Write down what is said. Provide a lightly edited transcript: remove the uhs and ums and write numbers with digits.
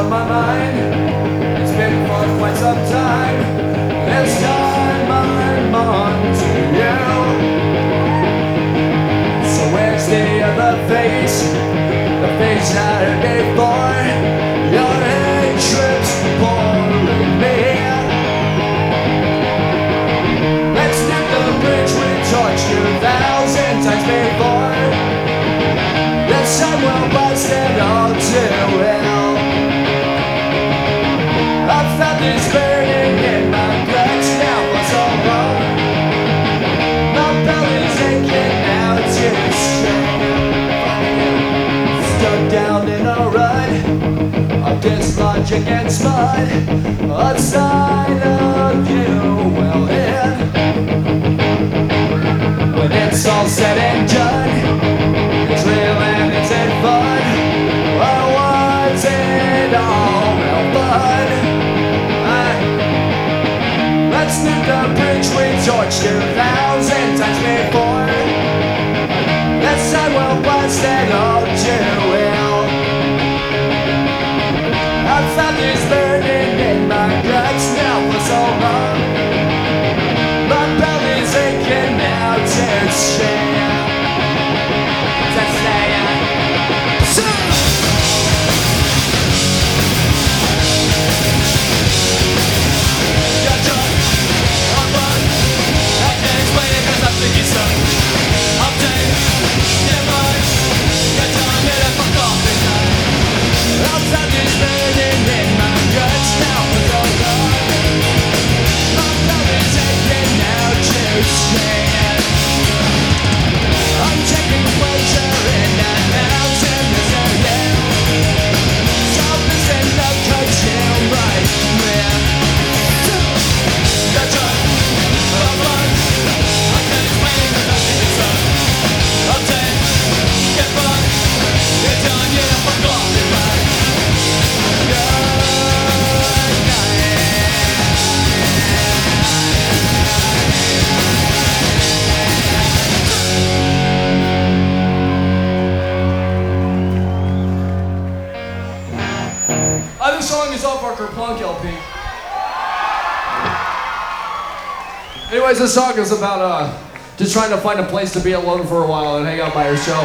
on my mind. It's been for quite some time. It's time I'm on to you. So where's the other face? The face that I made for your hatred's boring me. Let's nip the bridge we torched 1,000 times before. The sun will bust it all too well. I've felt this burning in my guts now for so long. My belly's aching now to stay. Stuck down in a rut of dislogic and smut, a sign of you well hid. When it's all said and done, it's real and it's in fun. Or was it all well fun? Let's nip the bridge we torched 2,000 times before. That sun will bust it all too well. I've felt this burning in my guts now for so long. My belly's aching now to share. This song is off our Kerplunk LP. Anyways, this song is about just trying to find a place to be alone for a while and hang out by yourself.